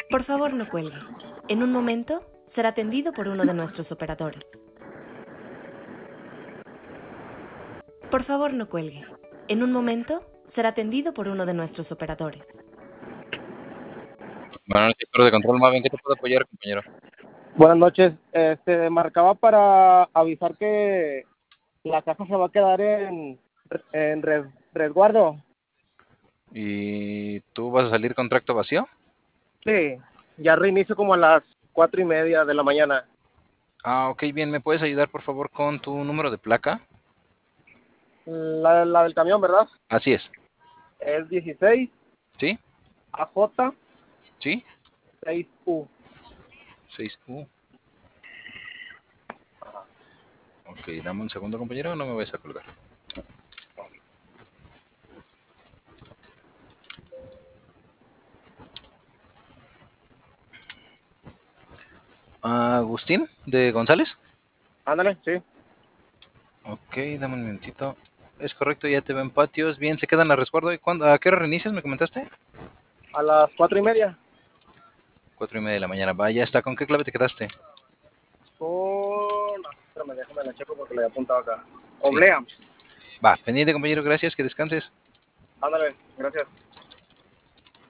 Por favor, no cuelgue. En un momento será atendido por uno de nuestros operadores. Por favor, no cuelgue. En un momento será atendido por uno de nuestros operadores. Buenas noches, Toro de Control Maven, ¿qué te puedo apoyar, compañero? Buenas noches. Marcaba para avisar que la caja se va a quedar en resguardo. ¿Y tú vas a salir con tracto vacío? Sí, ya reinicio como a las 4:30 de la mañana. Ah, ok, bien. ¿Me puedes ayudar, por favor, con tu número de placa? La del camión, ¿verdad? Así es. Es 16 ¿Sí? AJ ¿Sí? 6U. 6U. Ok, dame un segundo, compañero, no me vayas a colgar. Agustín, de González. Ándale, sí. Ok, dame un minutito. Es correcto, ya te ven patios. Bien, se quedan a resguardo. ¿Y cuándo? ¿A qué hora reinicias, me comentaste? A las 4:30. 4:30 de la mañana. Va, ya está. ¿Con qué clave te quedaste? Espérame, déjame la checo porque la he apuntado acá. Sí. Oblea. Va, pendiente, compañero, gracias, que descanses. Ándale, gracias.